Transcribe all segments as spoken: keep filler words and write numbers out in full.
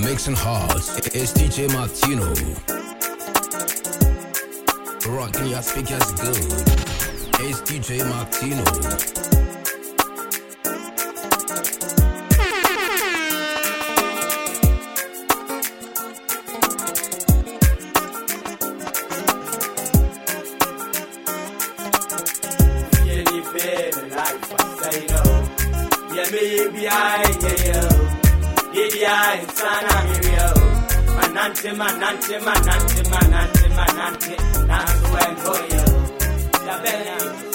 mixing hard. It's D J Martino. Rocking your speakers good. It's D J Martino. Manante, manante, manante, manante, manante, nangu engoyo. Yabena,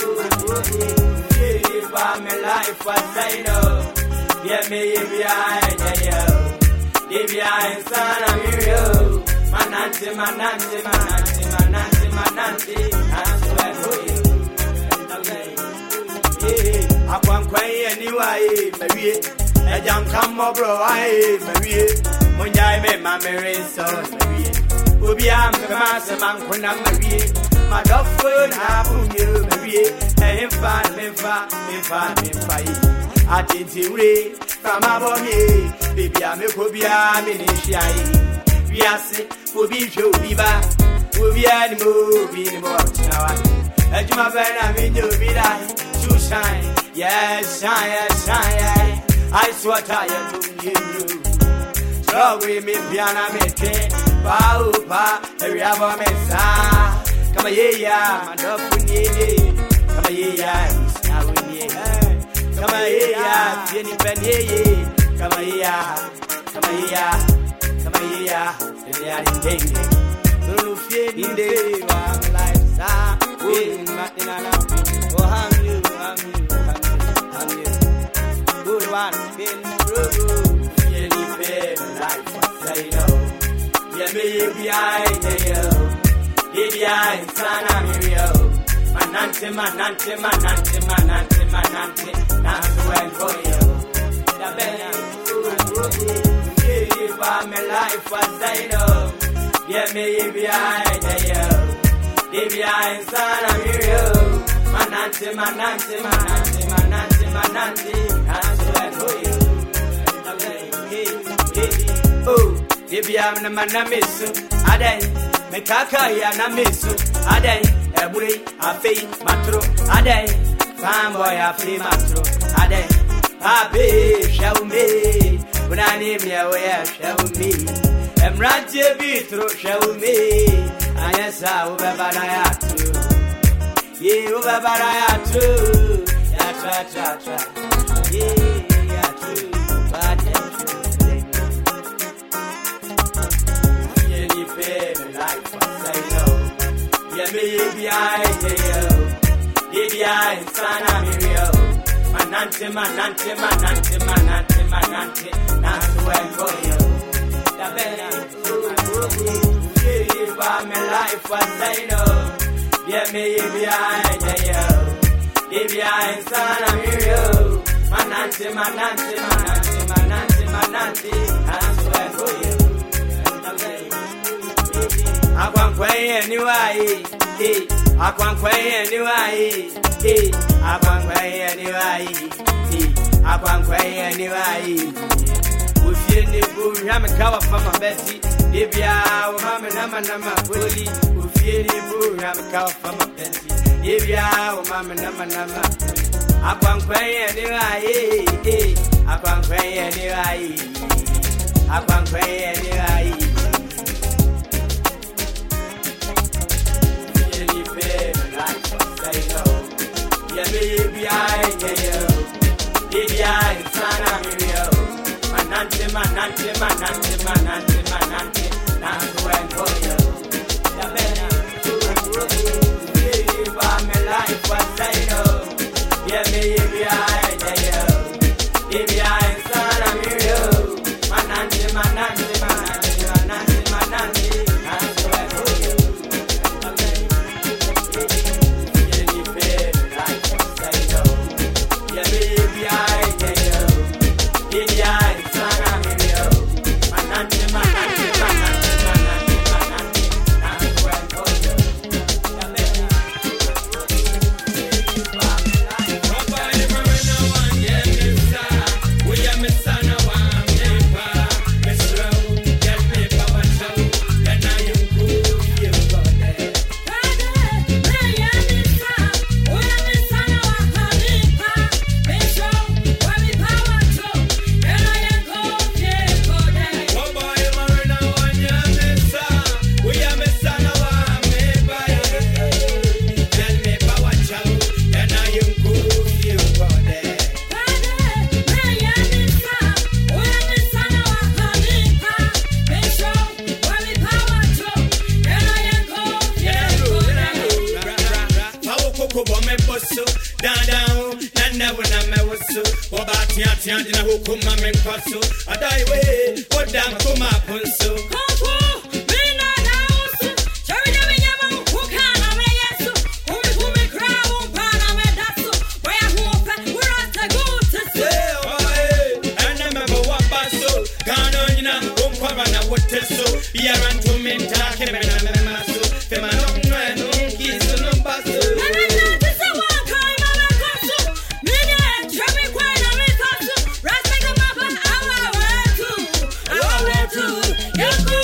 give me life as I know. Yeah, me, yeah, yeah, give ya insana mirio. Manante, manante, manante, manante, manante, nangu engoyo. Yeah, upon quay anyway, Marie. A young come over, I, Marie. Munjai me mamere so Marie. Ubi am the master man kuna Marie. My dog food happen you Marie. Hey fa me fa me fa me fa yi. Atiti re from abome. Baby am ko bia me ni shiai. Wiase ubi jo biba. Ubi ani mo bi ni mo tinawa. Ejuma bena mi jo bi dai. To shine. Yes shine yes shine. I swear I do you. Oh, we me piano me train, pa pa, every hour me sa. Come here, yeah, my dog for ye. Come here, yeah, now we need. Come here, yeah, Jenny Penny. Come here, come here, come here, and they are in danger. No fear in the one life, sa. We not in an outfit. Oh, hang you, hang you, hang you, hang you. Good one, been through. Life, I know. Yeah, me be I, yeah, yeah, insana mirio. Manante, manante, manante, manante, manante, nangu engoyo. Yeah, me life, I know. Yeah, me be I, yeah, yeah, insana mirio. Manante, manante, manante, manante, manante, nangu engoyo. Oh, baby, I'm the man I miss. A day, me kaka ya na miss. A day, a boy, a fee, matro. A day, fanboy, a fee, matro. A day, a be, show me. When I name you, where show me. I'm right to be through, show me. And yes, I will be bad. I have to. Yeah, will be bad. I have to. Yeah, try, try, try. Yeah, yeah, true. But yeah. Life, I know. Yeah, me, I, yeah, yeah, insana mirio. Manante, manante, manante, manante, manante, nangu engoyo. Yabena, give me life, I know. Yeah, me, I, yeah, yeah, insana mirio. Manante, manante, manante, manante, manante, nangu engoyo. I can't quay anyway, eh? I can't quay anyway, eh? I can't quay anyway, eh? I can't quay anyway. We feel the bull, I'm a cover from my Bessie. If you are, Mamma, Nama, Nama, Bully. We feel the bull, I'm a cover from my Bessie. If you are, Mamma, Nama, Nama. I can't quay anyway, eh? I can't quay anyway. I can't quay anyway. Yeah, baby, I yeah, baby, I insana mirio. Manante, manante, manante, manante, manante, nangu engoyo. Yeah, baby, me life, what I know. Yeah, baby, I yeah, baby, I insana mirio. Manante, manante, manante, manante, manante, nangu engoyo. Yeah, baby, I yeah, baby, I insana mirio. Manante, manante, manante, manante, manante, nangu engoyo. Yeah, baby, me wusu. Obati ati ati na hukuma menkosu. Adai we, odam kuma punsu. Konfu, mina na usu. Chawi jawi nyama ukana me yesu. Kumi kumi krawu mpana me dasu. Waya huope, urata guta su. Yeah, oh, ene me bawa baso. Gano nyina, umkwara na woteso. Yaran tu minta, keme na me maso. Fema no mwe, no kisu no baso. Meme na tisa wakai mame kosu. Mine, chawi kwai na me kosu. Rasta kamapa, awa wetu. Awa wetu, yaku.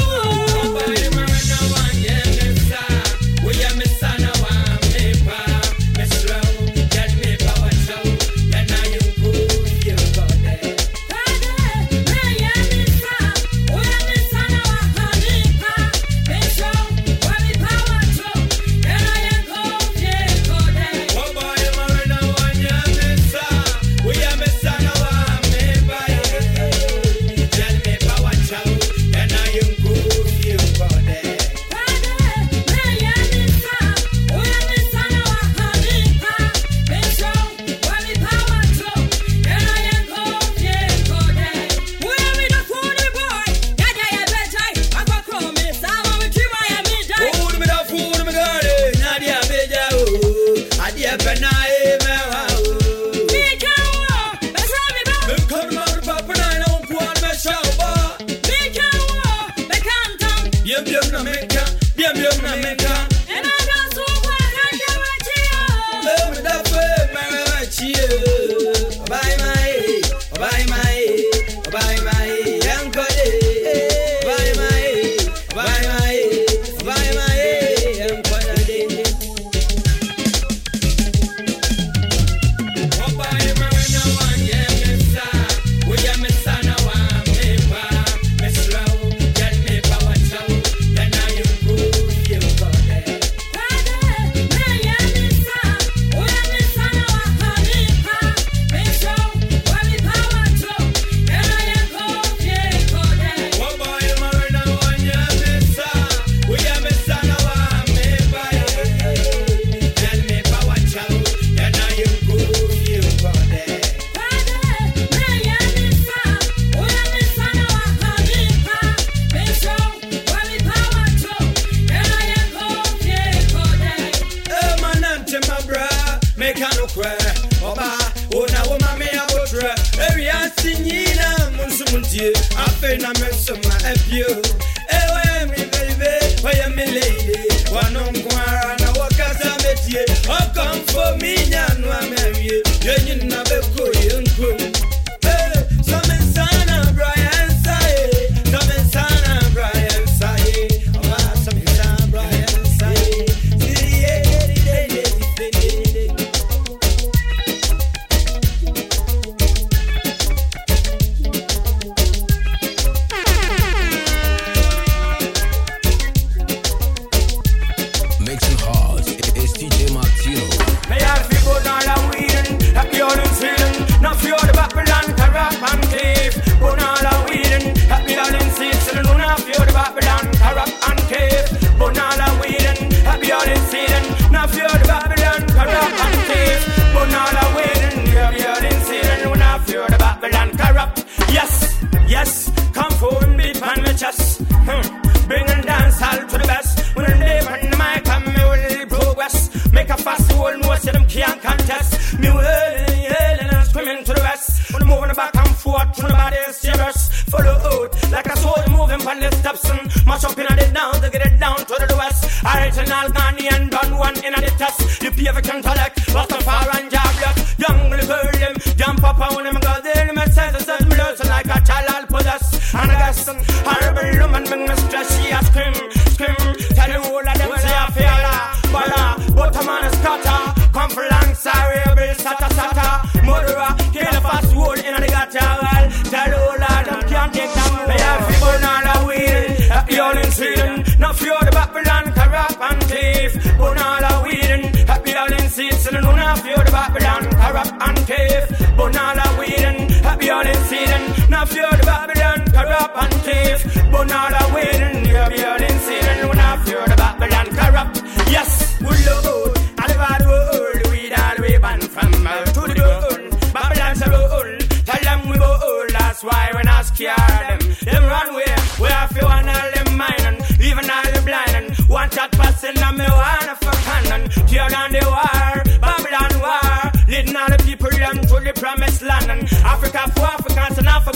Yes, we load, all over the world, we all we ban from mouth to the gun. Babylon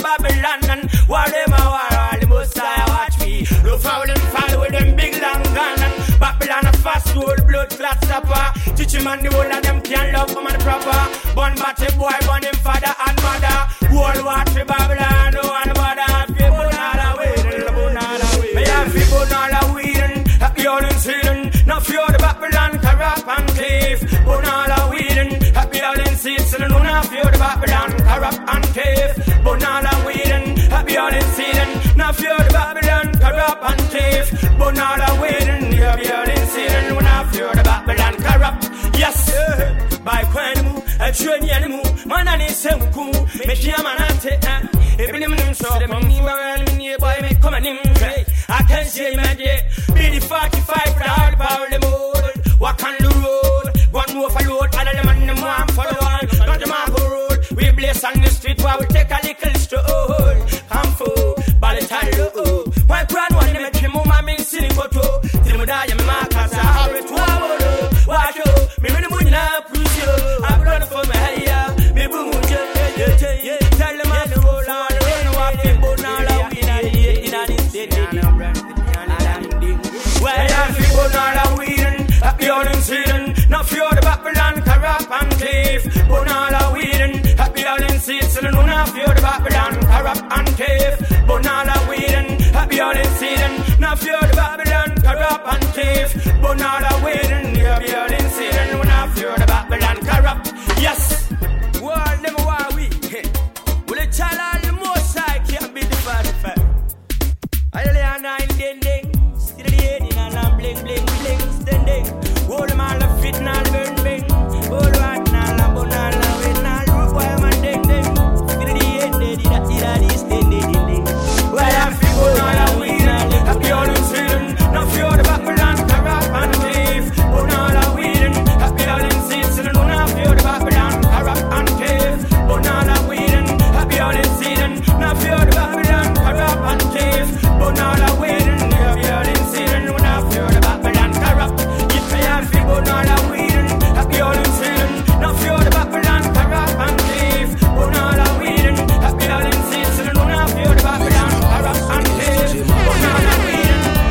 Babylon and war them a war, all the most I watch me. No foul and fall with them big long gun and Babylon a fast roll, blood clot stopper. Teach him and the whole of them can love him and proper. Born batty boy, born him father and mother. World War Three Babylon, no one bother. Fi Bonala Whedon, Bonala Whedon. Me have fi Bonala Whedon, happy all in Sweden. Now fear the Babylon corrupt and thief. Bonala Whedon, happy all in Sweden. No now fear the Babylon corrupt and thief. Bonala Whedon, happy all in Sweden. Now fear the Babylon corrupt and thief. Bonala Whedon, happy all in Sweden. No now fear the Babylon corrupt. Yes, by Quanimu, a train animal, man and his son, make him an ante. If anyone saw them, boy, make come and him. I can't say, man, be the forty-five for all the power of the mold. Walk on the road, one more for load, other than man, the man for the one, not the man for road. We blaze on the street while we take a little stroll. Come for, by the time, oh, why grand one, make him move my main city photo. Timoda, your markers, I have it to our watch you, me when the moon now, push you. I'm running for my hair, me boom, yeah, yeah, yeah. Tell them I'm the roll on the run, what people now, in a city. Well, I'm people now, weeding, happy all in Sweden. Now, fear the Babylon, corrupt and thief. Bonala weeding, happy all in Sweden. No, now, fear the Babylon, corrupt and thief. Bonala weeding, happy all in Sweden. Now, fear the Babylon, corrupt and thief. Bonala weeding, happy all in Sweden. No, now, fear the Babylon, corrupt. Yes, war, them war we. Will it tell all the most I can't be the forty-five? I lay a nine ding ding, still the eight in and I'm bling bling bling standing. Hold them all the fit and all burn bing. Hold what now, la bonala, when all root boy man ding ding. Still the eight, they did that, did that, did standing ding ding. Well, I feel bonala weeding, happy all in Sweden. Now fear the Babylon, corrupt and thief. Bonala weeding, happy all in Sweden. Now fear the Babylon, corrupt and thief. Bonala weeding, happy all in Sweden. Now fear the Babylon, corrupt and thief. Bonala weeding, happy all in Sweden. Now fear the Babylon, corrupt. If I have to Bonala weeding, happy all in Sweden. Now fear the Babylon, corrupt and thief. Bonala weeding, happy all in Sweden. Now fear the Babylon, corrupt and thief. Bonala weeding.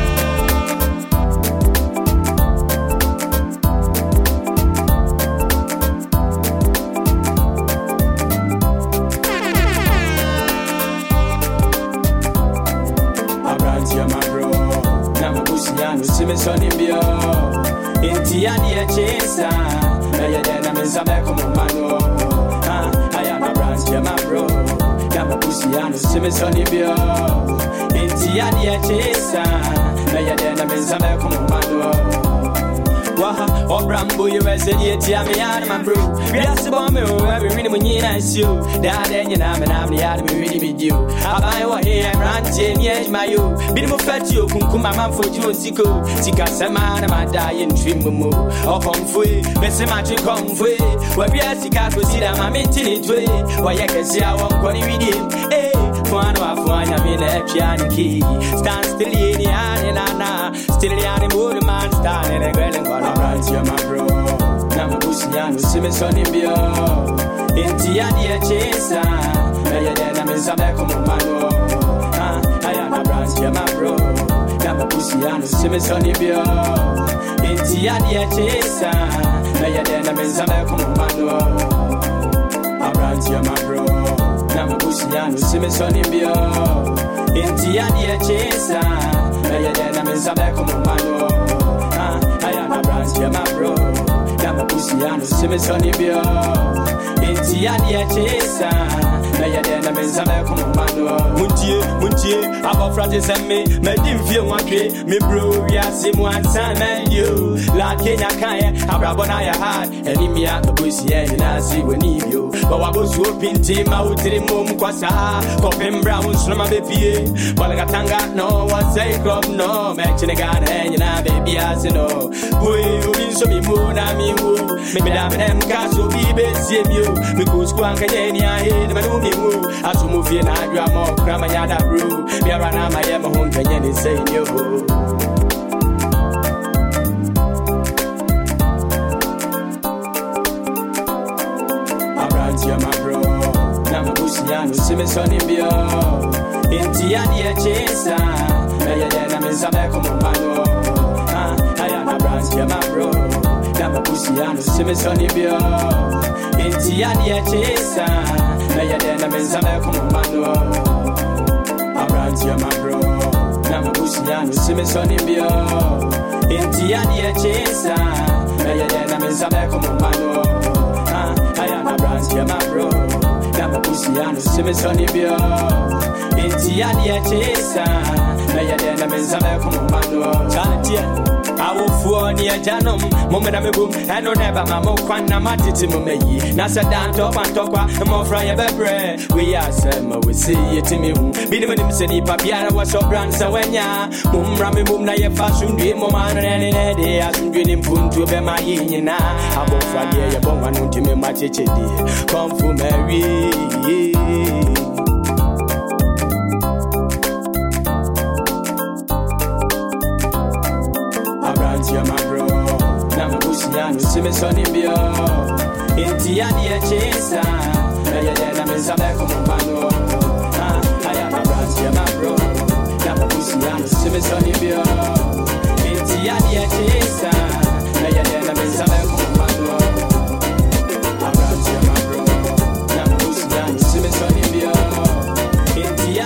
See me son in bio, Inti ani a chesa. Na ya dena me sabe como mano. Ah, I am a branch, yeah my bro. Na me pussy anu see me son in bio, Inti ani a chesa. Na ya dena me sabe como mano. Waha, or Brambo, you as a dear, me and my bro. We asked about me, every really when you nice you. Dad, and you know, and I'm the other really with you. I buy what here, I'm ranting, yes, my you. Been more fat you, come my man for you and Sico. Sika Samana, my dying dream move. Or come free, best imagine come free. Where we are Sika, go see that I'm in it way. Why I can see I won't call you with him. Hey, one of one, I'm in a piano key. Stand still in the Anna, still the animal man standing a girl and one. Right, yeah, my bro. Now my pussy and see me son in bio. Inti ani a chesa. Na ya dena me sabe como mano. Ah, I am a branch, yeah, my bro. Now my pussy and see me son in bio. Inti ani a chesa. Na ya dena me sabe como mano. A branch, yeah, my bro. Now my pussy and see me son in bio. Inti ani a chesa. Na ya dena me sabe como mano. I am a branch, yeah, my bro. Now my pussy and see me son in bio. Inti ani a chesa. Na ya dena me sabe como mano. Muntie, muntie, abo frate se me, me dim fie wanke, me bro we are sim one time and you. La Kenya kaya, abrabo na ya hard, eni mi a pussy and na see we need you. But wa bo so pinti ma utiri mum kwasa, kopim brown so ma bepie. Balaga tanga no one say crop no, me chine gana and na baby as no. Boy, you so me mo na mi wo. Me me da me dem ka so bi be see you. Me go school an kanye ni a he, me no mi wo. Aso mo fie na adwa mo krama ya da bro. Me ara na ma ye mo hon kanye ni say you. Abrant ya my bro. Na me busi ya no simi sonny bio. Intia dia chesa. Meya dena mensabe como mano. Ah, I am a branch, yeah, my bro. Nama pussy and simi sonny bio. Intia dia chesa. Meya dena mensabe como mano. A branch, yeah, my bro. Nama pussy and simi sonny bio. Intia dia chesa. Meya dena mensabe como mano. Ah, I am a branch, yeah, my bro. Nama pussy and simi sonny bio. Intia dia chesa. Meya dena mensabe como mano. Chantia. I will for near Janum, Moment of a boom, and no never, Mamma, Quana Matiti Mumeyi, Nasa Dan, Top and Tokwa, and more fry a bebre. We are some, we see it to me. Biniman City, Papiana was so brand, so when ya, Mum Rami Mum, na fashion, dream, Moman, and any day, as you dream pun to be my yin. I won't fry a bomb and to me, my chichi, come for Mary. Yeah, my bro. Nama Busiano, Simi Sonny Bio. Intia dia chesa. Meya dena mensabe como mano. Ah, I am a branch, yeah, my bro. Nama Busiano, Simi Sonny Bio. Intia dia chesa. Meya dena mensabe como mano. A branch, yeah, my bro. Nama Busiano, Simi Sonny Bio. Intia.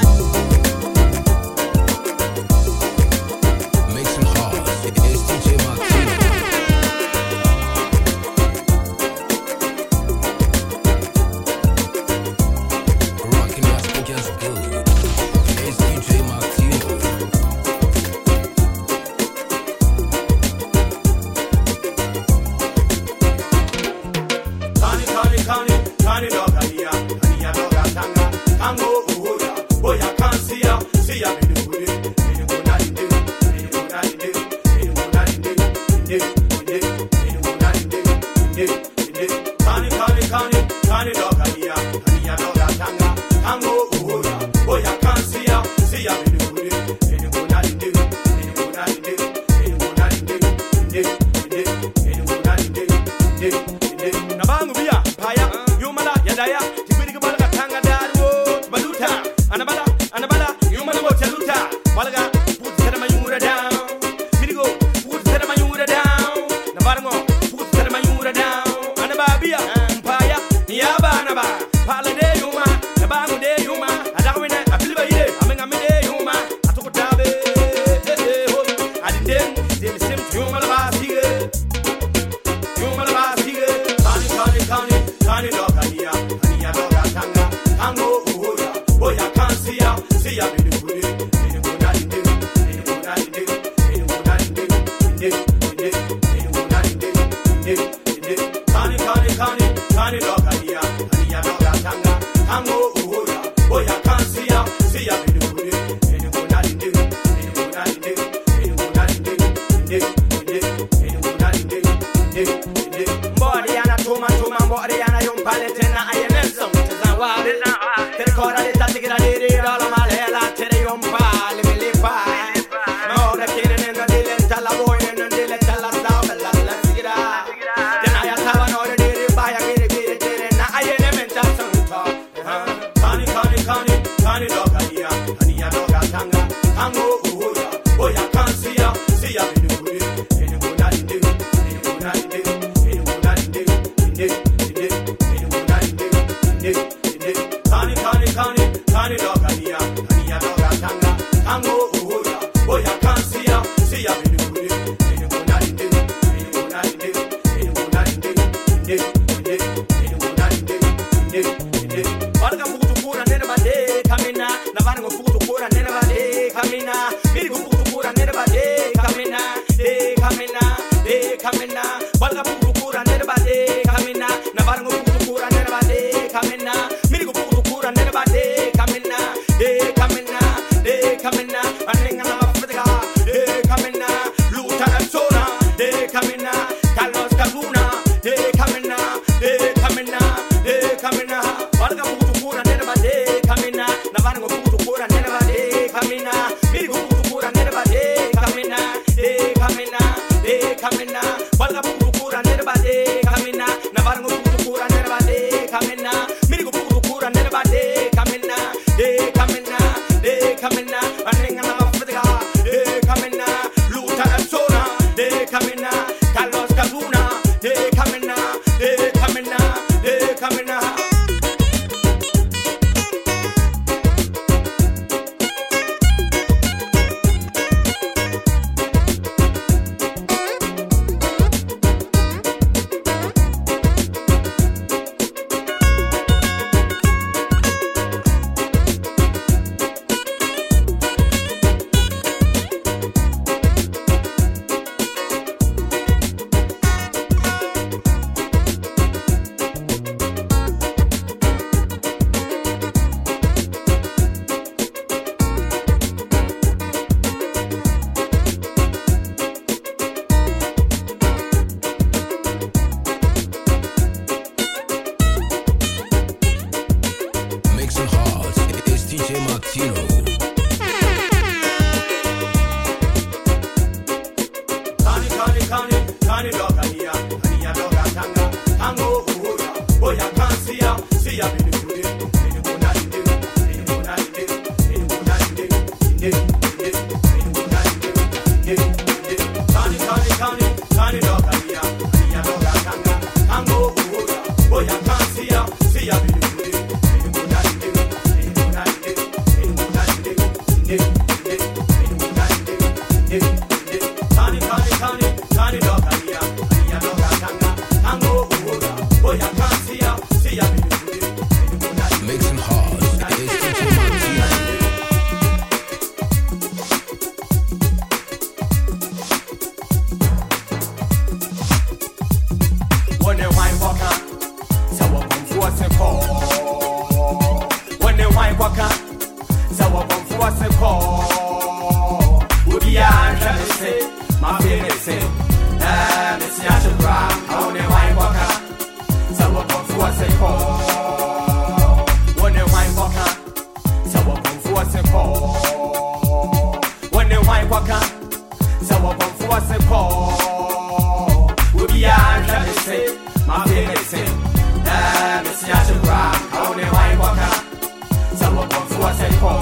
Kamina, miri go puto kura neba de kamina. Martino. Kani kani kani kani doga hiya, hiya doga tanga, tango uhura, boya kansiya, siya bini kudi, bini kuna inde, bini kuna inde, bini kuna inde, inde, inde, bini kuna inde, inde, inde. Kani kani kani kani doga hiya, hiya doga tanga, tango uhura, boya kansiya, siya bini kudi, bini kuna inde, bini kuna inde, bini kuna inde, inde, inde, bini kuna inde, inde, inde. Kani kani kani kani doga hiya, hiya doga tanga, tango uhura, boya kansiya, siya bini kudi, bini kuna inde. Mixing hard. It's D J Martino. When they wine walk out, so what come for us a call. When they wine walk out, so what come for us a call. We'll be out, let me say, my favorite say, ah, Miss Yasha Brown, when they wine walk out, so what come for us a call. When they wine walk out, so what come for us a call. When they wine walk out, so what come for us a call. We'll be out, let me say, my favorite say, ah, Miss Yasha Brown, when they wine walk out, so what come for us a call.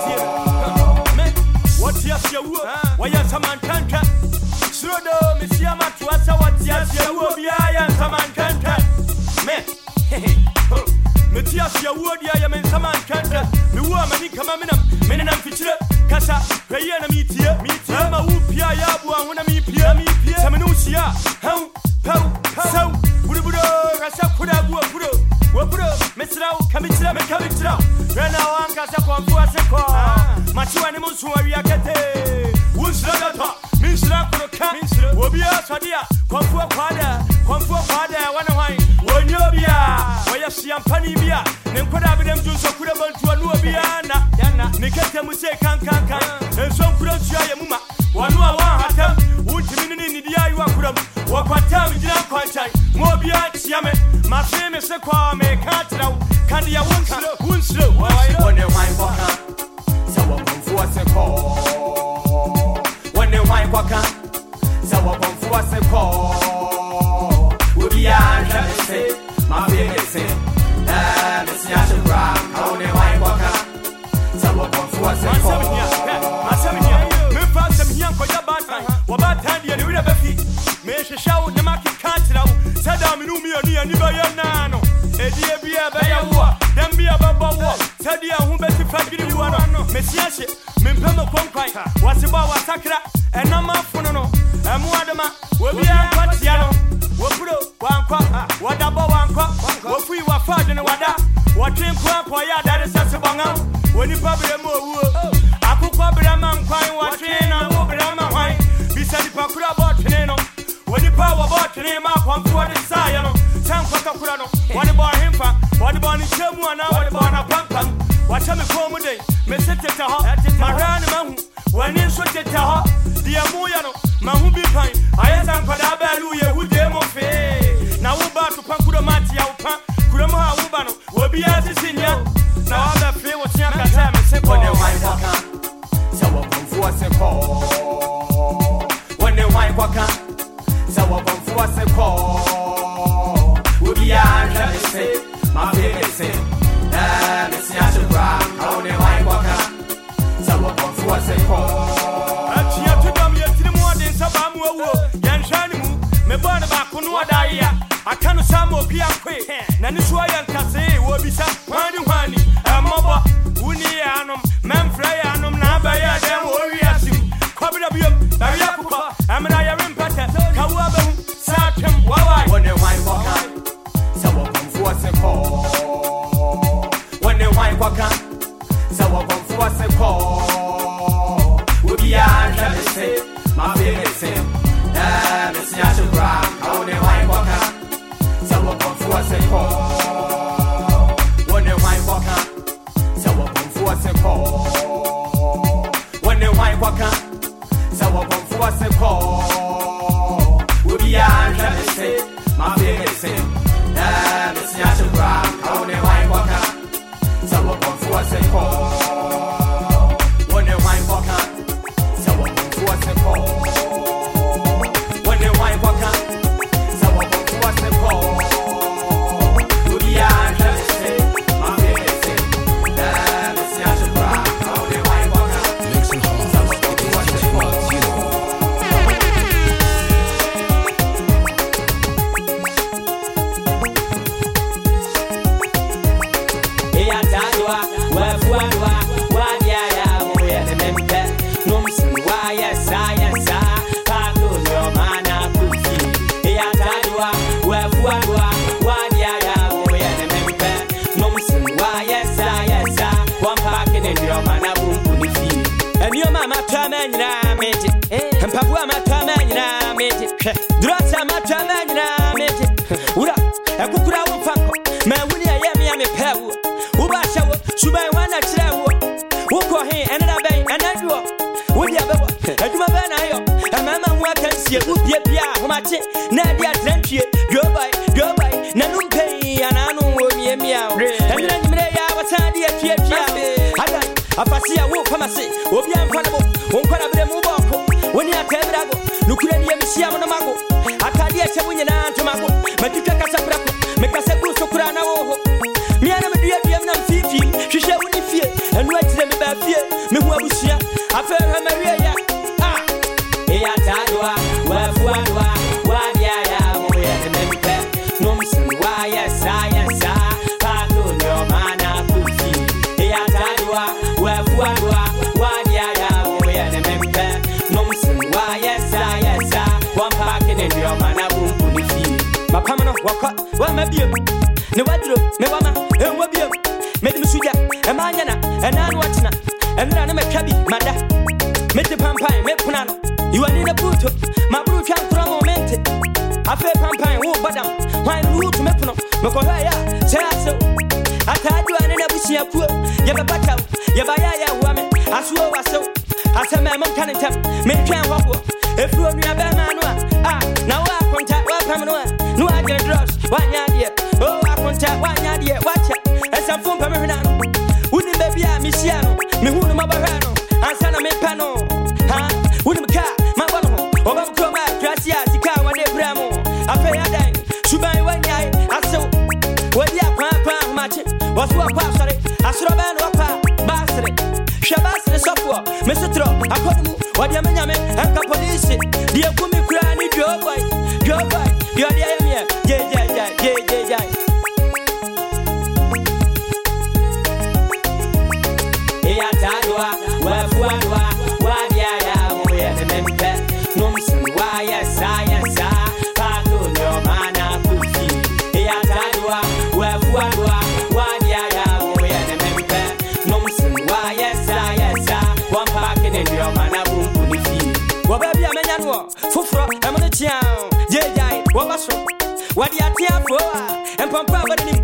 What yes you why you some man can't slow down Miss Yama to us what yes you will be I am some man can't me Metias you would I am in some man can't me woman come in men and feature Casa Rayana meet here meet him a whoop ya yabu and when I meet Pia me Pia Samanusia how how so would it Rasa could have worked Wapuro, Mister Kamitra, Kamitra, Rena Wankasa Kwampuase Kwa, Machu animals who are Yakate, Wusrata, Minsra Kuroka, Wobia Sadia, Kwampu Pada, Kwampu Pada, one wine, Wonyobia, Wayasiam Panibia, Nemkoda Bidem Junso Kurabal to a Nubiana, Yana, Nikata Muse Kankan, and some Kurosia Yamuma, one more Hatam, Wood Timini Nidia Wakuram, Wapatam, Jan Quantai, Mobia Yame, my famous Kwame Katra, Candia Winslow, Winslow, When they wine walk out, so what come for us a call. When they wine walk out, so what come for us a call. We'll be out, let me say, my favorite say, ah, Miss Yasha Brown, when they wine walk out, so what come for us a call. My seven year, me pass them young for your bad time, what bad time you do the feet. May she shout the market can't out, said I'm in Umi and Nibayano. Edia be a bear war, then be a baba war. Sadia who better fight you one. Messias, Mimpano Conquai, what's about Wasakra, and Nama Funo, and Muadama, will be a Quatiano, Wapuro, Wanqua, Wadaba Wanqua, what we were fighting Wada, what came Quaquaya, that is such a banga, when you probably a more. Aku Brahman, Quine, what train, and Brahman wine, beside the Pakura Botano, when the power bought name up on for the Sion. Sam Kakurano, what about him? What about his chum? What about a pump? What am I for day? Messette Maran, when you shot it, the Amoyano, Mahubi Pine, I am Padabalu, who demo fee. Now about to Pankura Matia, Kurama Ubano, will be as a senior. Now I'm a free was young at time and simple. When they wine walk out, so what come for us a call. When they wine walk out, so what come for us a call. We'll be out, let me say, my favorite say, ah, Miss Yasha Brown, how they wine walk out, so what come for us a call. Achia to them yet to the morning, Sabamu, Yan Shanimu, me born about Kunuadaya. I can't samo Pia Quay, Naniswa and Kase, will be some Wani Wani, a Moba, Unianum, Manfrayanum, Nabaya, then Warriors, Cobbinabium, Ariapuka, Amanaya Rimpata, Kawabam, Satum, Wawai. When they wine walk out, so what come for us a call. When they wine walk out, so what come for us a call. We'll be out, let me say, my favorite say, ah, Miss Yasha Brown, how they wine walk out, so what come for us a call. When they wine walk out, so what come for us a call. When they wine walk out, so what come for us a call. We'll be out, let me say, my favorite say, ah, Miss Yasha Brown, how they wine walk out, so what come for us a call. tadwa wafuadwa wadiaya moya ne mempe nomsin waya science pato no mana kufi ya tadwa wafuadwa wadiaya moya ne mempe nomsin waya science one pack in your mana bumpuni fi and your mama tama nyina mete mpapo ma tama nyina mete drasa ma tama nyina mete ura ekukura wo fanko ma wuni aye me ame pawo wo ba shawo subai wana kire wo wo ko he enada ben enadwo wo dia bebo aduma ben na yo amama ho akansie wo bia bia ho mache na dia trantwie gobai gobai na numpe ananu wo mie mia enna nyimre ya watade atwie pia ada afasia wo pamase obi amfanabo wo nkwana bre mu boko woni atebrago nukure ni yemisia mo mago atade ache bunyina ntomago matitwa kasabrako mekase bru sokura na wo ho miana me dua dua na mfifi hwehwe woni fie enu atire me ba fie me hu abusia afa ha maria ya ah e ya tadwa wa fuadwa wa dia ya mo ya mempe nomsin wa ya science pa to no mana kufi e ya tadwa wa fuadwa wa dia ya mo ya mempe nomsin wa ya science one pack in your mana bumpuni fi mapamano waka wa mabiem ne wadro me wama enwa biem medim suja e manyana enanu watina enra ne metwabi mada mete pampan me punano iwani na puto mabru twa nkro moment afa pampan wo badam wan root me puno me ko ha ya se aso atadu ane na busia kuo ye babata ye baya ya huame asuo waso asema mam kanentem me twa hwabo efro nua ba ma no ah na wa konta wa pam no no agre dross wa nya de o wa konta wa nya de wa cha esa fon pam hwena no woni be bia mi sia no me hu no mabahwa no ansa na me pa no ha woni me ka ma ba no o ba ko ma gracia sika wa de bramo afa ya dai suban wa nya aso wa dia pa pa ma che wa so pa sare asro ba no pa basre shabasre sofo me sotro akodu wa dia menyame anka police dia kumi kura ni jobai jobai dia dia yamia je je je je je je e atadwa wa fuadwa wa dia ya mo ya mempe nomsin wa ya science pa to no mana kufi e atadwa wa fuadwa wa dia ya mo ya mempe nomsin wa ya science one pack in your mana bumpuni fi wa ba bia menya no foforo emone tia je je wa baso wa dia tia fo empampa ba ni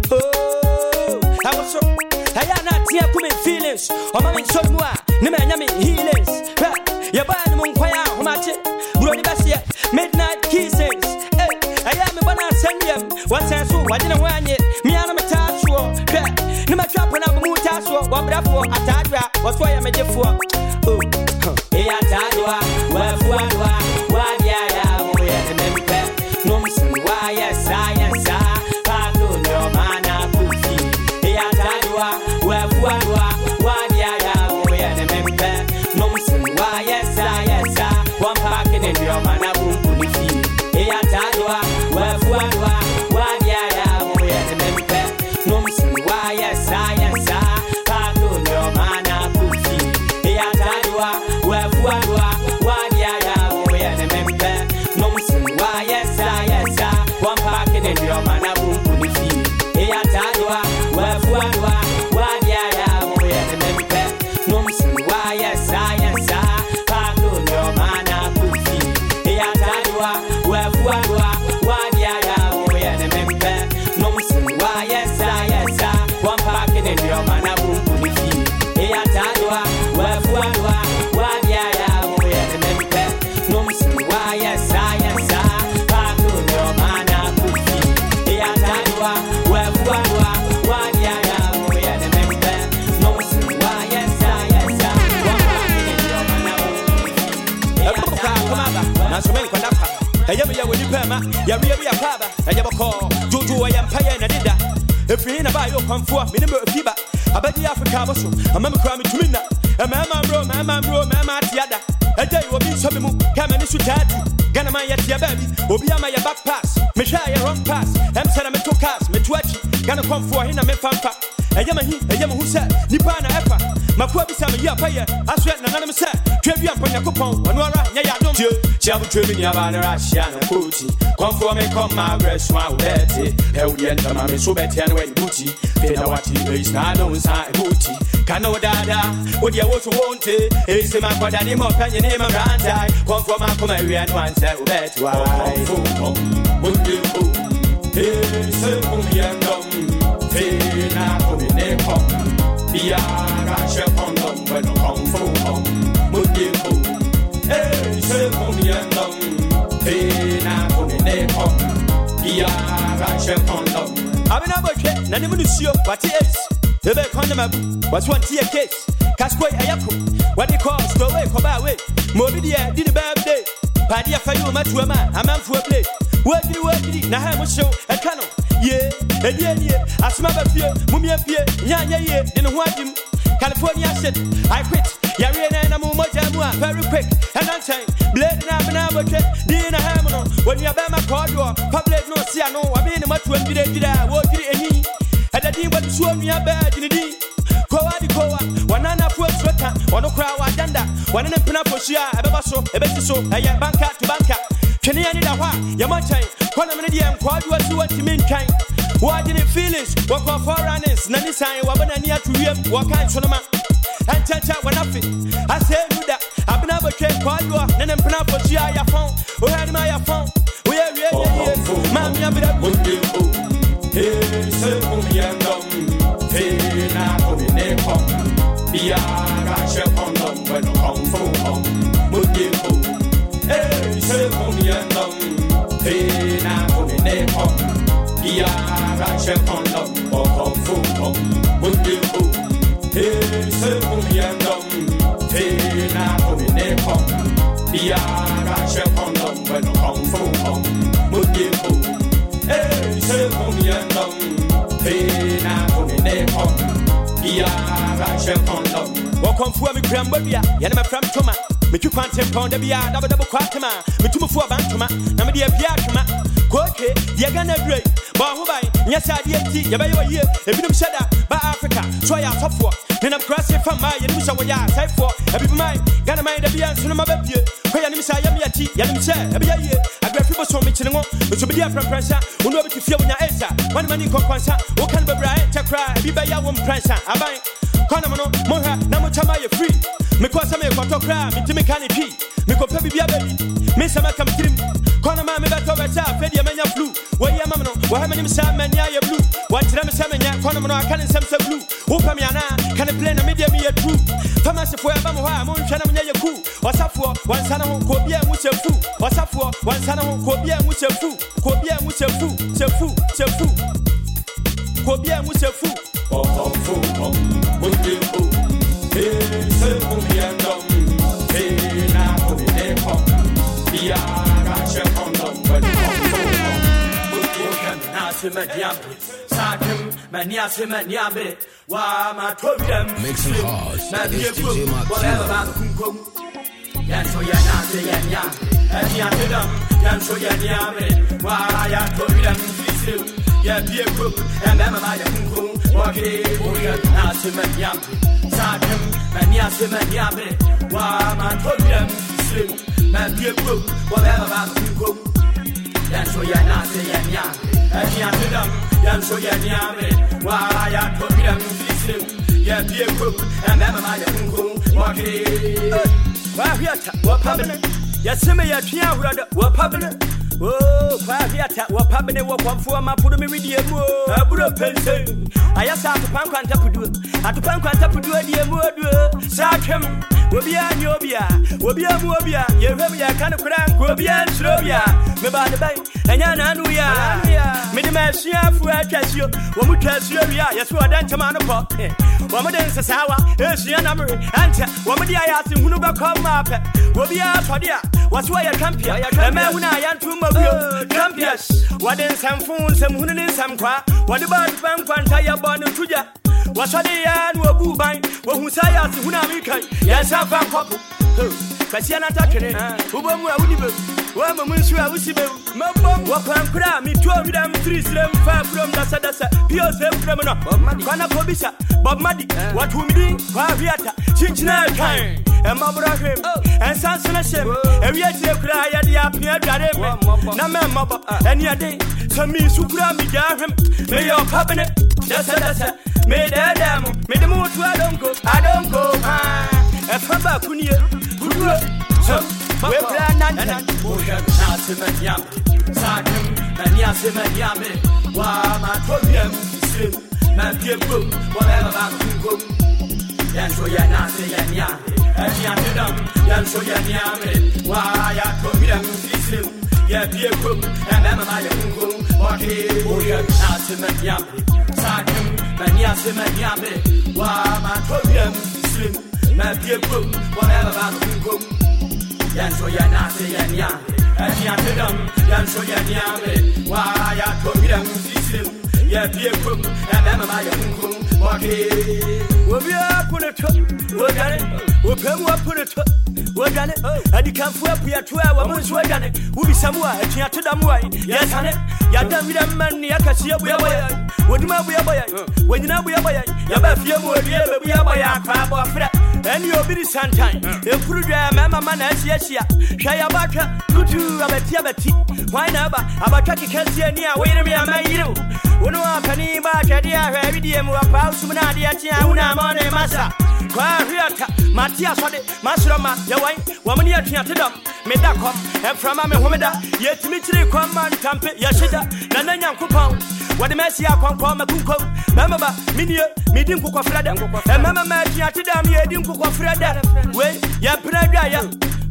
oh I was so I am not here coming feelings or my so moi ne menya me healings ya ba ni mun kwaya ho ma che bro ni basia midnight kisses eh I am me bana sendem what sense wa dina wanye mi ana me taso ni ma twa na mu taso wa brafo atadwa wa so ya mejefo oh e atadwa wa fuadwa wa dia ya mo ya mempe nomsin wa ya science pa to no mana kufi e atadwa wa fuadwa wa dia ya mo ya mempe nomsin wa ya science one pack in your mana bumpuni fi e atadwa wa fuadwa wa dia ya mo ya mempe nomsin wa ya science pa to no mana kufi e atadwa wa fuadwa wa dia ya mo ya mempe nomsin wa ya science one pack in your mana bumpuni fi e atadwa wa fuadwa wa dia ya mo ya mempe nomsin wa ya science pa to no mana kufi e atadwa wa fuadwa wa dia ya mo ya mempe nomsin wa ya science one pack in your mana bumpuni fi e atadwa wa fuadwa wa dia ya mo ya mempe nomsin wa ya science pa to no mana kufi e atadwa wa fuadwa wa dia ya mo ya mempe nomsin wa ya science one pack in your mana bumpuni ebuka komaba na so men kwandapa eyebe ya woni pema ya wiye ya paba eyebe ko juju wa ya mpaye na dida efiri na ba yo kwamfo me ne me fiba abadi afrika boso amam kra me tumina mama bro mama bro mama tiada ejey obi so me mu kama ni sutatu gana man yetia baby obi ama ya back pass me sha ya wrong pass em sera me to cast me tuachi gana kwamfo he na me famfa Ayama hi, ayama who said, Nipana Epa, Makwabi Sama Yapaya, I sweat Nanam said, Trevia Panyakopon, Wanora, Yaya don't you, Chabu Trevin Yavana Rashian, Puti, conform and come my breast, my betty, Heldian, Mamma, so betty and way booty, Pinawati, is not no side booty, Cano Dada, what you also want it, is the man for the name of Penny name of Rantai, conform and come every and one set, bet why, would you, is a woman and dumb, Fina, put in a pump, Biara, shall come down when I come for home, would you, is a woman and dumb, Fina, put in a pump, Biara, shall come down. I've been able to get none of the show, what it is. The very condom was one tear case. Casquay Ayako, what they call stowaway, Kobawe, Mobidia, did a bad day. Padia Fayu, Matuama, a man for a play. What did you work? Naham show a canon. Yeah, and yeah, yeah. I smell a fear, Mumia Pier, yeah, yeah, yeah. Didn't want him. California said, I quit. Yarina and Amu Jamua, very quick. And I'm saying, Blade and Abba, Dina Hamon, when you have my corridor, public no see, I know, I mean, much when you did, I work it and he. And I didn't want to show me a bad in the D. Koa di Koa, one and a foot sweater, one of crowd, one danda, one in a pinaposia, a babaso, a betiso, a young banker to banker. Kenya ni dawa, Yamacha, Konamania, quad was you want to mean kind. Why did it feelings? Walk off foreigners, Nani sign, Wabana near to him, walk out Sonoma. And Chacha, one of it. I said, that I've been able to take quad you, and then pinaposia, your phone, or had my phone. We are really, Mammy, I'm going to go. Hey, say, Mummy and Dum, hey, now, put in a pump. Biara, shall come down when I come for home. Would you go? Hey, say, Mummy and Dum, hey, now, put in a pump. Biara, shall come down or come for home. Would you go? Hey, say, Mummy and Dum, hey, now, put in a pump. Biara, shall come down when I come for home. Would you go? Hey, say, Mummy and Dum, hey, now, put in a pump. Biara, shall come down. Walk on for me, Grambia, Yanama from Toma. Me two can't take pound the beer, double double quatama. Me two for Bantoma, Namadi Piatama. Quote, you're gonna break. Bahubai, yes, I did. Yabaya year, if you said that by Africa, so I have for. Then I'm crossing from my and Musawaya, type for every mind. Gonna mind the beer and cinema baby. Pay an Missa Yamiati, Yanim said, every year. I grab people so much, which will be there from pressure. Who know to feel when you're answer. One money conquansa, what can be bright to cry, be by your own pressure. I buy Konamano, Moha, Namutama, you're free. Because I'm a photograph, into me can pee. Me go baby, Miss American Kim. Konama, me better better, Fedia Mania Blue. Where you mamma, where many Sam Mania Blue. What Ramsamania, Konamano, I can't some blue. Opamiana, can I play a media me a true? Thomas, if we're Bamoha, Moon Chanamania Koo. What's up for one son of Kobia, which a fool? What's up for one son of Kobia, which a fool? Kobia, which a fool, Sefu, Sefu. Kobia, which a fool. Oh, oh, oh, would you? Hey, say, Mummy and Dum, hey, now, put in a pump. Biara, shall come down when you come home. Would you come now to my yammy? Sakim, Manias, Maniabe, Wama, told them. Mixing hard, that is D J Mark. Whatever about Kunkum. Yanso Yanate Yanya, and Yanadam, Yanso Yanyame, why I told them to you. Yeah, be a cook, and Mamma Kunkum, okay, Nasim Sakim, Maniasim and Yabe, why my problem slim, man be a cook, whatever about Kunkum. Yanso Yanate Yanya, and Yanadam, Yanso Yanyame, why I told them to slim. Yeah, be a cook, and Mamma Kunkum, okay. Why, what permanent? Yes, some of your Pia, what permanent? Oh, Fabiata, what Pabene walk one for my put me with you. I put a pencil. I asked how to punk and tap to do. At the punk and tap to do a dear murder. Sakim, will be a Nobia, will be a Mobia, you have your kind of crank, will be a Slovia. Me by the bank, and Yananuya. Medimasia for a casio, one would tell you, yes, what I done to pot. One more than Sawa, here's your number, and one more I asked him who never come up. Will be a Fadia, what's why I can't be a man when I am too. Champions, what in some phones, some wooden in some car, what about Bank Pantaya Bon and Tuja? What's what they are to a boo bine, what who say us to Hunamika? Yes, I'm from Pop. Cassiana Takane, who won't Wa mamunsu a wusibe. Mabom wa kwankura mi two of them three slam five from the sadasa. Pio same from no. Kwana kobisa. Bob Madi. What we mean? Kwa viata. Chinchina kind. And Mabrahim. And Sansana Shem. And we actually cry at the appear that Nama Maba. And ya day. So me Sukra me Jarham. May your cabinet. That's a that's a. May the dam. May the mood I don't go. I don't go. Ah. And Faba Kunia. Guru. So. We plan and Nasim Yam, Sakim, and Yasim and Yami, Wama Tobiam, Matthew, whatever about Kukum, Yanso Yanasi and Yami, and Yamidam, Yanso Yami, why I Tobiam, Isim, Yapiakum, and Amamaya Kukum, Waki, Nasim and Yami, Sakim, and Yasim and Yami, Wama Tobiam, Isim, Matthew, whatever about Kukum. Yanso Yanasi and Yam, and Yamidam, Yanso Yanyame, why I told them Isim, Yapiakum, and Amamaya Kunkum, Waki. Will be up on it, we're done it, we'll come up on it, we're done it, and you can't flip your twelve months, we're done it, we'll be somewhere at Yatadam, yes, honey, Yadam with a man, Yakasia, we are boy, what do we are boy, when you know we are boy, Yabafia, we are boy, our crab or fret. And you'll be sometime. The program, Mamma Manas, yes, yeah. Shayabaka, Kutu, Abatiabati. Why never? Abataki Kelsia near, wait a minute, my hero. When you are Penny Bacadia, Ravidium, or Pausumanadia, Una Mone Massa. Quariata, Matia Sode, Masrama, Yawai, woman yet Yatadam, Medacom, and from Amahomeda, yet Mitri Quamman, Tampe, Yashida, Nananya Kupon. What the Messia Quamma Kunko, Mamma, Minia, Midim Coco Freda, and Mamma Matidam, Yadim Coco Freda. Well, ya Brada,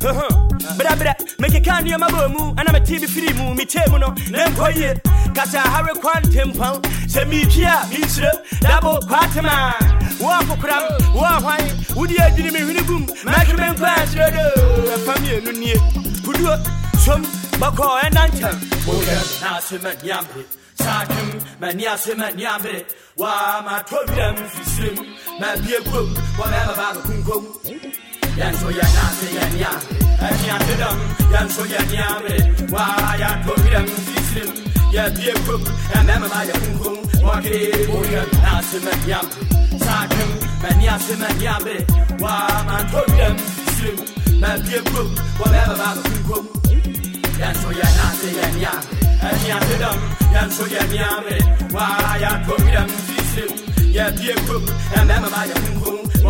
Brabra, make a candy of my moo, and I'm a T V free moo, me temuno, then quiet. Cassa Harry Quantum Pound, Semitia, Misra, Double Quatama, Walk Crab, Why, would you give me really boom, Macman Class, a family, Nunia, Pudu, some Bako and Anton, Nasim and Yampi. Sakim, Maniasim and Yambe, Wama told them Fisim, Mapiakum, whatever about Kunkum. Yanso Yanasi and Yam, and Yamidam, Yanso Yanyame, why I told them Fisim, Yapiakum, and Mamaya Kunkum, Waki, Nasim and Yam, Sakim, Maniasim and Yambe, Wama told them Fisim, Mapiakum, whatever about Kunkum. Yanso Yanasi and Yam. And Yamidam, Yanso Yanyame, why I told them Fisim, Yapiakum, and Mamaya Kunkum,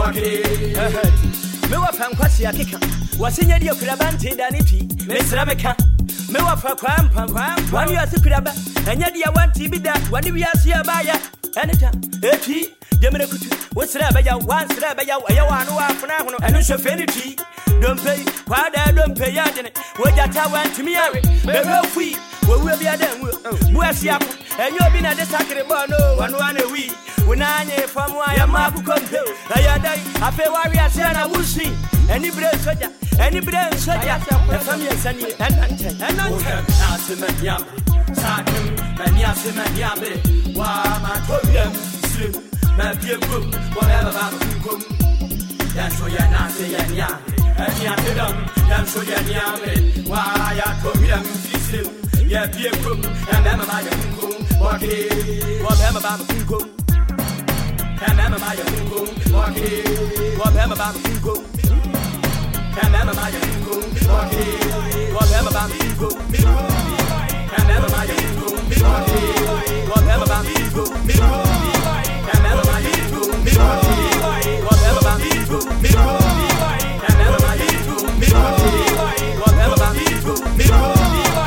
Waki. Mewa Fanquasia Kika, was in your Krabante Danity, Miss Rameka. Mewa Fakram, one year to Kraba, and yet you want to be that, one year see a buyer, anytime. Eti, Yamakutu, what's Rabaya, once Rabaya, Ayawan, and also Fenity. Don't pay, why I don't pay Yadin, what that want to me, the free. We'll be at them. Buasiap, and you've been at the sacred bono, one one a week. When I am from why I'm Mabu Compel, I had a pay warrior, and I will see any bread soldier, any bread soldier, and family and Anton, and Nasim and Yam, Sakim, and Yasim and Yambe, Wama told them, Slim, Mapiakum, whatever about Kunkum, Yanso Yanasi and Yam, and Yamidam, Yanso Yanyame, why I told them, Slim. Yeah, be a cook, and I'm a Maya Kunkum, Waki, whatever about Kunkum, and I'm a Maya Kunkum, Waki, whatever about Kunkum, and I'm a Maya Kunkum, Waki, whatever about Kunkum, and I'm a Maya Kunkum, Waki, whatever about Kunkum, and I'm a Maya Kunkum, Waki, whatever about Kunkum, and I'm a Maya Kunkum, Waki, whatever about Kunkum.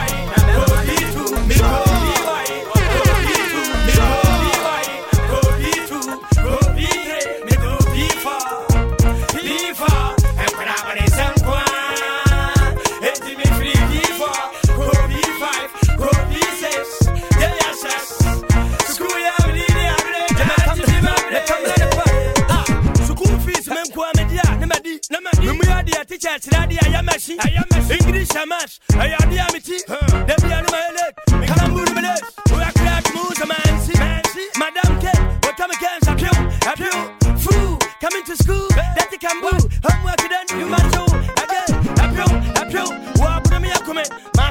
English Amash, I am the amity, the piano my Kalamburu Meles, who are crack moves a man, see, Madame Ken, what come against a pill, a pill, fool, coming to school, that they can move, homework then you must do, again, a pill, a pill, what put me a comment,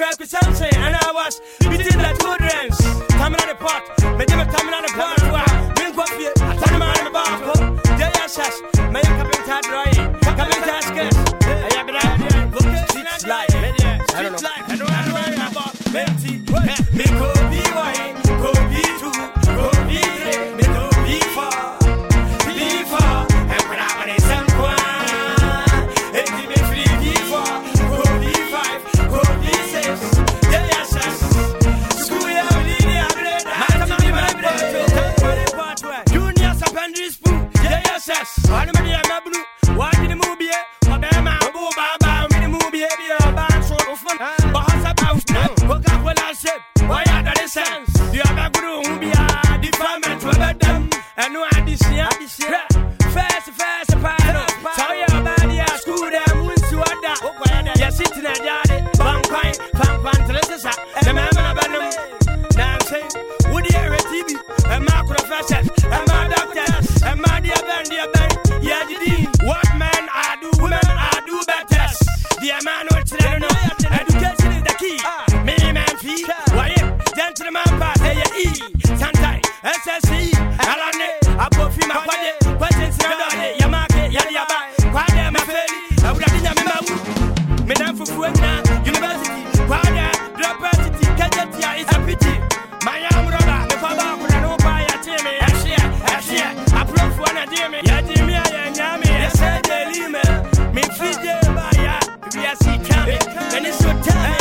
crack with something, and I was beating the children's. Coming on the pot, making me coming on the pot. Min coffee, I turn my arm about. J S S, may I come in that drawing? Come in that sketch. I have been out here. Look at street life. I don't know. I don't know about Betty. Me go be white, go be two, go be three, me go be four, be four. And when I'm on a sample, it give me free be four, go be five, go be six. Yeah, yes, yes. School ya me need a bread. Master me my bread. Junior secondary school. Yeah, yes, yes. One of me a blue. One in the movie. Obama, Obama, me the movie. Obama, so fun. But how's about now? Coca-Cola said. Why are there sense? You have a group who be a defilement to about them. And no addition, addition. First, first, pilot. So you're about the school them, wins to other. You're sitting at Yard, Vampire, Pampan, Teresa, the man about them. Now I'm saying, would you hear a T V, a macro fashion, a my doctors, a my dear band, dear band, yeah, Didi. What men I do, women I do better. Dear man, what's I don't know. Education is the key. Me, man, fee. Why? Gentleman pass, hey, E, Santai, S S E, Alane, Abofi, my body, questions, Yamake, Yadiaba, Quada, my belly, I would have been a member. Madame Fukuena, University, Quada, University, Kajatia is a pity. My arm rubber, the Papa, would know by a Jimmy, Ashia, Ashia, I broke one a Jimmy, Yadimi, and Yami, I said, Lima, me Fiji, Baya, we are see coming, and it's your time.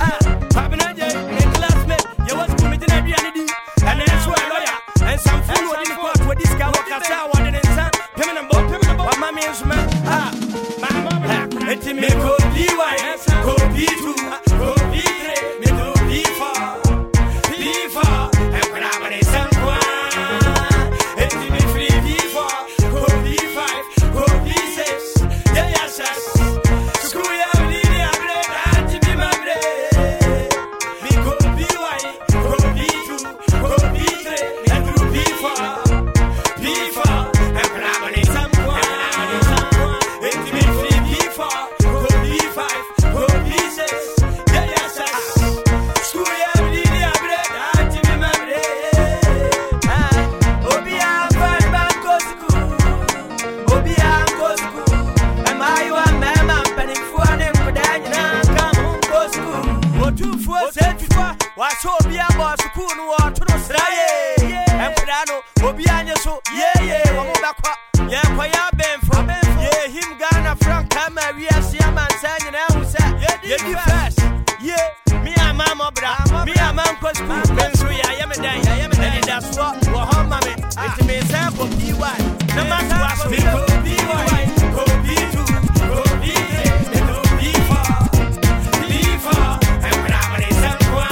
And that's why lawyer and some fool were in the court with this guy. What I saw, what didn't say, Pimmin Bob, Pimmin Bob, my man's man. Ah, my mama, and to me, go be white, go be two, go be three, me go be four, be four, and when I'm on a sample, and to me, free be four, go be five, go be six, yeah, yes, yes. Screw ya, Lily, I'm ready, and to be my bread. Me go be white, go be two. Go be three, and go be four, be four, and when I'm on it, someone, it's me free, be four, go be five, go be six, yeah, yes, yes. School, yeah, really, I'm ready, I'm to be my bread. Obia, fine, man, go school, Obia, go school, and my one man, I'm penning for them, but then you know, come home, go school. What two for, said before, what's Obia, boss, school, what to say, yeah, and Pudano, Obianya, so, yeah, yeah, Wamaka, yeah, Paya Benfo, yeah, him Ghana, Frank, Maria, Siaman, San, and I said, yeah, yeah, fast, yeah, me and Mamma, bra, me and Mamma, school, I am a day, I am a day, that's what, Waham, mammy, it's me, sample, be white, no matter what, me go be white, go be two, go be three, go be four, be four, and when I'm on a sample.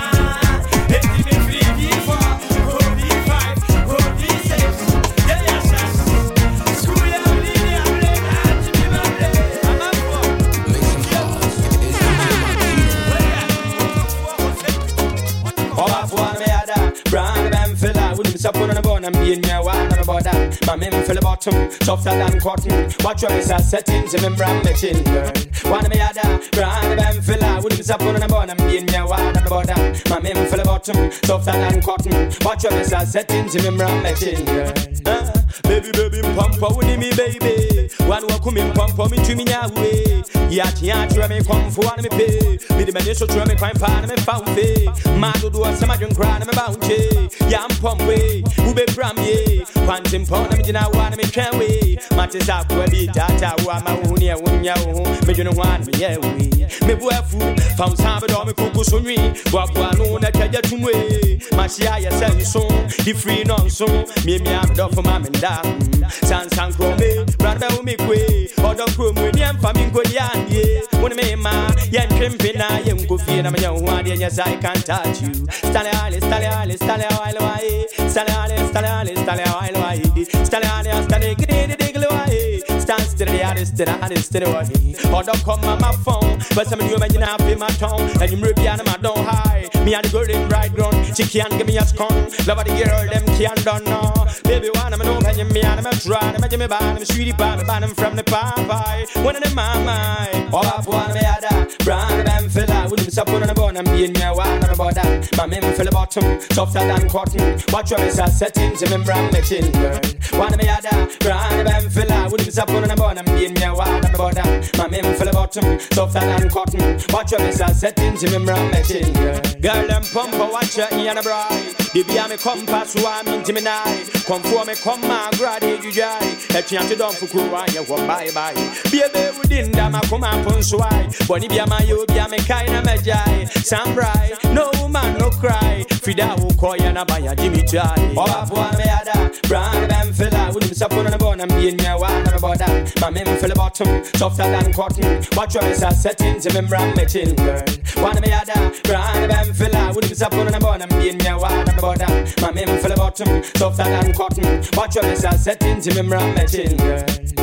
Upon a bone and being near one about that. My men fell bottom, softer than cotton. Watch your miss settings, remember I'm mixing burn. One of me other, brand and fella, wouldn't be upon a bone and being near one about that. My men fell bottom, softer than cotton. Watch your miss settings, remember I'm mixing burn. Uh, baby, baby, pump out with me, baby. One walk in pump out me to me now. Yat yat, me come for one me pay. Me the man, so try me crime pan and found pay. Man, do a some drink crown and bounty. Yam pump way. Who be from ye? Quantum pond, I'm in our one, me can't wait. Matches up, we be data, Wama, Unia, Unia, me you know one, me, yeah, we. Me boyfriend, found some of me cuckoo on me. What one on a caja to me. Mashia, sell soon, the free non soon. Me, me, I'm done for my men down. San San Chrome, brand about me, quay. Or the crew, with the famine, go yan, yeah. When me, ma, yan crimping, I am good for them, young one, yes, I can't touch you. Stally, stally, stally, stally, stally, stally, stally, stally, stally, stally, giddy, diggle away. Stand still, the artist, the artist, the way. Or don't come on my phone, but some of you imagine I've been my tongue, and you rip me out of my don't hide. Me and the girl in right ground, She can't give me a scone. Love the girl, them can't done no. Baby, one of them know can you me and I'm a try. I'm a Jimmy Ban, I'm a sweetie pan, ban them from the pie. One of them mama. Oh, I want me other. Brand them fella. Wouldn't stop on the bone and be in your one about that. My men fell the bottom, softer than cotton. Watch your miss a setting to me brand machine girl. One of me other. Brand them fella. Wouldn't stop on the bone and be in your one about that. My men fell the bottom, softer than cotton. Watch your miss a setting to me brand machine girl. Girl, them pump a watch your in a bride. The be a me compass who I'm into me night. Come for me, come my grad, you jai. Let you have to done for crew and you walk bye bye. Be a baby within them, I come up on swai. But if you are my you, be a me kind of me jai. Sam bright, no man, no cry. Frida who call you and buy a Jimmy Jai. Oh, I want me other. Brand them fella, wouldn't stop on the bone and be in your one about that. My men fell the bottom, softer than cotton. Watch your miss a setting to me brand me chin girl. One me other. Brand them fella, wouldn't stop on the bone and be in your one about that. My men fell the bottom, softer than cotton. Watch your miss a setting to me brand me chin girl.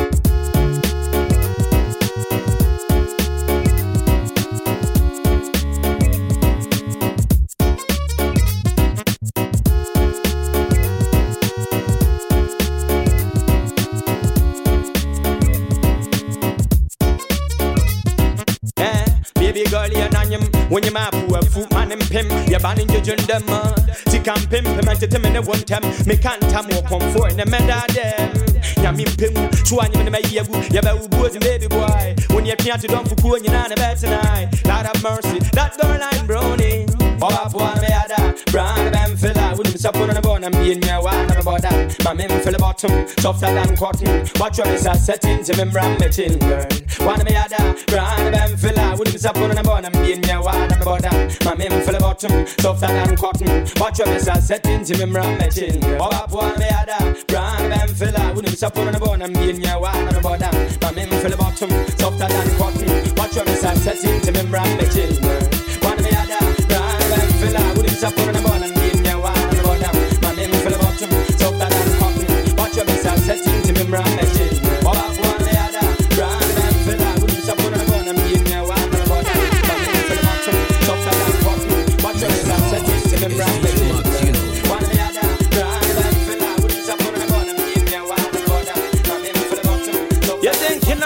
Baby girl, you're not him. When you're my poor foot man and pimp, you're banning judging them. She can pimp him and tell me they want him. Me can't have more comfort in the men that them. Yeah, me pimp, so I'm in my ear. You're very good, baby boy. When you can't do for cool, you're not a bad tonight. Lord have mercy, that door line brownie. Oh, I want me other. Brand them fella, wouldn't stop on the bone and be in your one about that. My men fell the bottom, softer than cotton. Watch your miss a setting to me brand me chin girl. One me other. Brand them fella, wouldn't stop on the bone and be in your one about that. My men fell the bottom, softer than cotton. Watch your miss a setting to me brand me chin girl. Oh, I want me other. Brand them fella, wouldn't stop on the bone and be in your one about that. My men fell the bottom, softer than cotton. Watch your miss a setting to me brand me chin girl. One me other. Fella, wouldn't stop on the bone and be in your one about them. My men fell the bottom, softer than cotton. Watch your miss a setting to me brand machine. Oh, I want the other. Brand them fella, wouldn't stop on the bone and be in your one about them. My men fell the bottom, softer than cotton. Watch your miss a setting to me brand machine. One the other. Brand them fella, wouldn't stop on the bone and be in your one about them. My men fell the bottom, softer than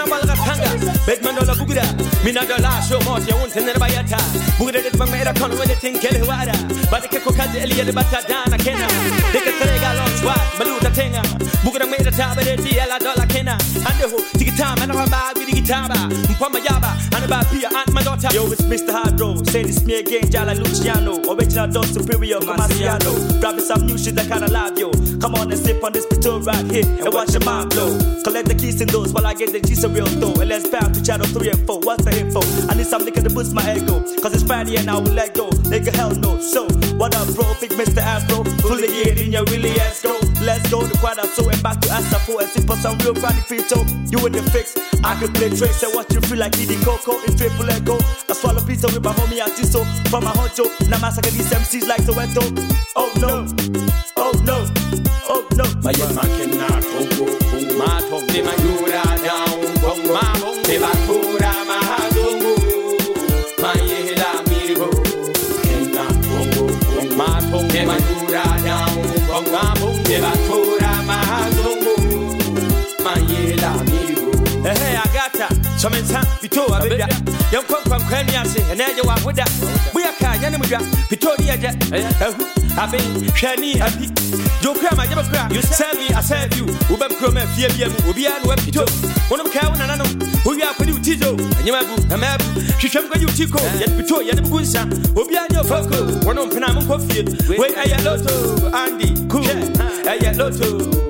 cotton. Big man all the Buddha. Me not the last show more, you won't tell anybody at all. Buddha did my made a con when they think Kelly Wada. But the Kikoka, the Elia, the Batadana, Kena. They can take a long swat, Maluta Tenga. Buddha made a tab at the Ella Dollar Kena. And the whole Tikitam and a bag with the guitar, Mpamayaba, and about Pia and my daughter. Yo, it's Mister Hardro. Say this me again, Jala Luciano. Original Don Superior, Marciano. Dropping some new shit that kinda love yo. Come on and sip on this pistol right here and watch your mind blow. Collect the keys in those while I get the G's a real though. And let's bounce to channel three and four. What's the info? I need some liquor to boost my ego. Cause it's Friday and I will let go. Nigga, hell no. So, what up, bro? Big Mister Afro. Fully in in your really ass go. Let's go to quad so and back to Asafo and sip on some real chronic frito. You in the fix. I can play trace and watch you feel like eating cocoa in triple echo. I swallow pizza with my homie Artiso. From my honcho. Now massacre these M Cs like Soweto. Oh no. Oh no. Oh no. My young man cannot go. My talk, they might go down. My home, they might go down. My house, my yellow mirror. Cannot go. My talk, they might go down. My home, they might go down. My house, my yellow mirror. Hey, I got that. Some in time, Pito, I bet that. Young Punk from Kenya, and then you are with that. We are kind of Pito, I've been Shani, happy. Joe Cram, I never cry. You serve me, I serve you. Ubam Crum, F M, Ubian, Web Pito. One of Cow and Anano, who you are for you, Tizo, and you have a map. She can go you, Tico, yet Pito, Yan Gunsa, Ubian, your Foco, one on Panama Coffee. Wait, I am Lotto, Andy, cool, I am Lotto.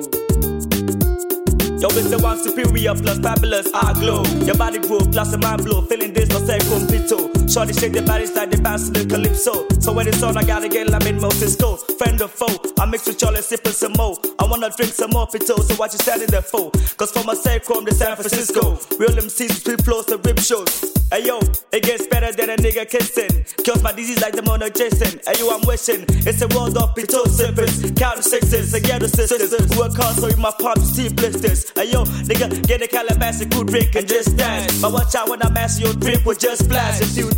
Yo, it's the one superior plus fabulous, I glow. Your body grow, plus a mind blow. Feeling this, no say completo. Shorty shake the bodies like they bounce in the calypso. So when it's on, I gotta get like in Cisco. Friend or foe, I mix with y'all and sippin' some more. I wanna drink some more pito, so watch you standing there for. Cause from my sacrum to San Francisco, real M Cs, street flows to rip shows. Hey yo, it gets better than a nigga kissing. Kills my disease like the Mona Jason. Hey yo, I'm wishing it's a world of pito sippers. Count sixes, together sisters. Work hard so in my palm to see blisters. Hey yo, nigga, get a calabash, a good drink and just dance. But watch out when I master your drink with just blast. If you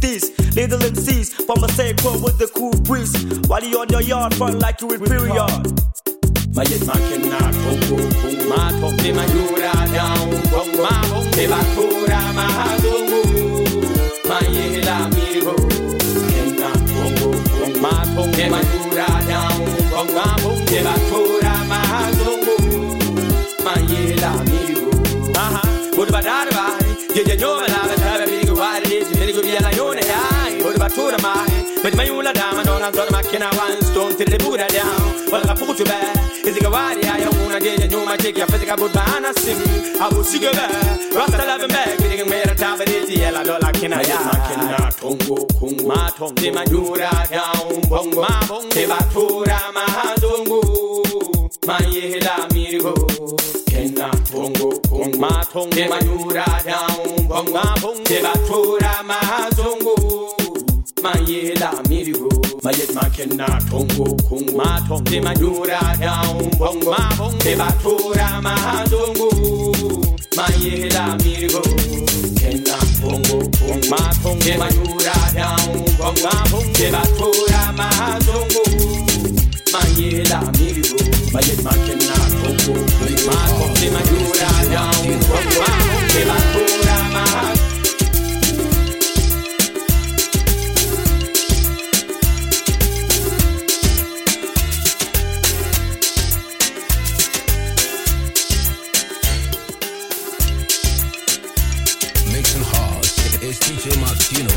these little M Cs from a sacred with the cool breeze. While you on your yard front like you in period. My yet man cannot go my talk me my yura down bong ma bong te bakura ma hazungu my yela miro cannot go ma talk me my yura down bong ma bong te bakura ma hazungu my yela miro aha good badara ye ye no la la big wide is very good yela yone ai good batura mai but my yula dama don't have my kina one stone till the buddha down well I put you back. Is it a wadi? I wanna get a new magic. I think about banana sim. I will see you there. Rasta love and bag. We didn't wear a time, but it's yellow. I don't like it. I cannot. Tongo, Kungu, Matom, de Madura, down, Bongo, Mabong, de Batura, Mahazungu, Mayela, Mirigo, Kena, Tongo, Kungu, Matom, de Madura, down, Bongo, Mabong, de Batura, Mahazungu, Mayela, Mirigo. My yet man cannot tongo kung matom de madura down bong ma bong de batura mahazungu my yela mirigo cannot tongo kung matom de madura down bong ma bong de batura mahazungu my yela mirigo my yet man cannot tongo kung matom de madura down bong ma bong de batura mahazungu. It's D J Martino.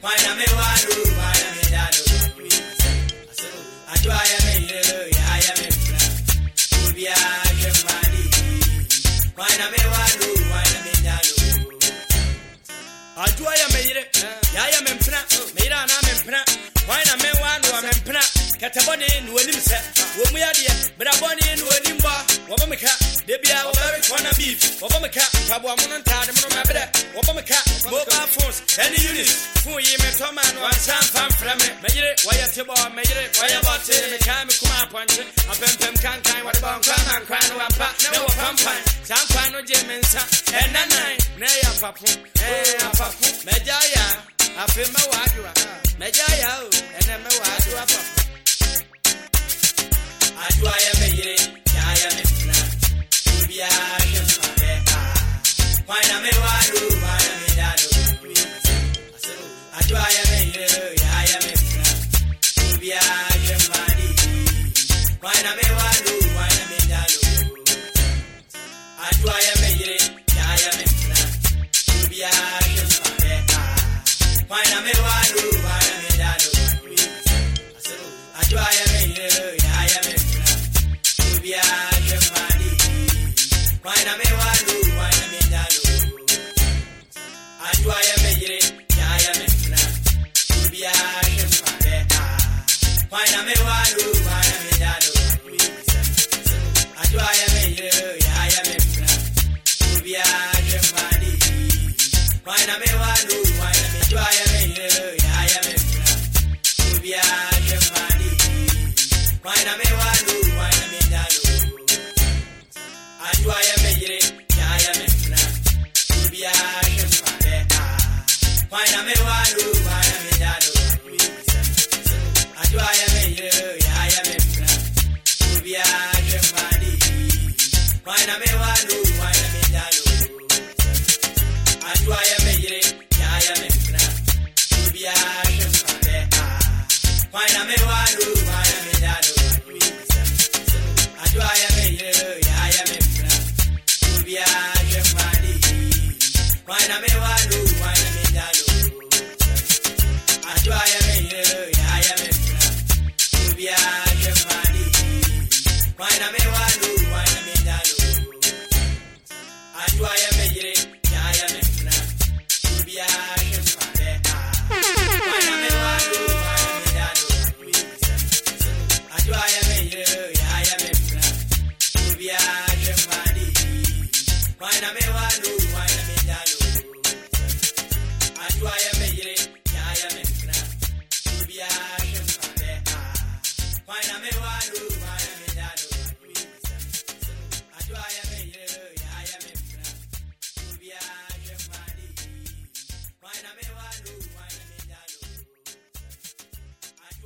I am na me wanu why na me nyalo ajua ya meire ya ya mempna meira na mempna why na me wanu wa mempna katabone ni wanim se wo mu yade bra bone ni wanim ba wo ba meka de bia wo ba kona beef wo ba meka tabo amono ntade mono mabere wo ba meka mobile phones any unit phone yi me to man wan san fan frame meire waya tebo meire waya bote me ka me kuma ponche apempem kan kan wa de bon kwan man kwan wa pa na wo pampan san kwan no je mensa enanai na ya papu eh apapu mejaya afema wadwa mejaya o ene me wadwa papu ajwa ya meire ya ya me fna ubia shempa beka why na me wadu why na me dado ajwa ya meire ya ya me fna ubia shempa di why na me wadu why na me dado ajwa ya meire ya ya me fna ubia shempa beka why na me wadu why na me dado ajwa ya meire ya ya me Ubia jemani why na me wanu why na me dalo ajwa ya meire ya ya me fna ubia jemane why na me wanu why na me dalo ajwa ya meire ya ya me fna ubia jemani why na me wanu why na me ajwa ya meire ya ya me fna ubia jemani why na me wanu why na me dalo ajwa ya meire ya ya me fna ubia jemane why na me wanu why na me dalo ajwa ya meire ya ya me fna ubia jemane why na me wanu why na me dalo ajwa ya meire ya ya me fna ubia jemane why na me wanu why na me dalo ajwa ya meire ya ya me fna ubia jemane why na me wanu why na me dalo ajwa ya meire ya ya me fna ubia jemane why na me wanu why na me dalo ajwa ya meire ya ya me fna ubia jemane why na me wanu why na me dalo ajwa ya meire ya ya me fna ubia jemane why na me wanu why na me dalo ajwa ya meire ya ya me fna ubia jemane why na me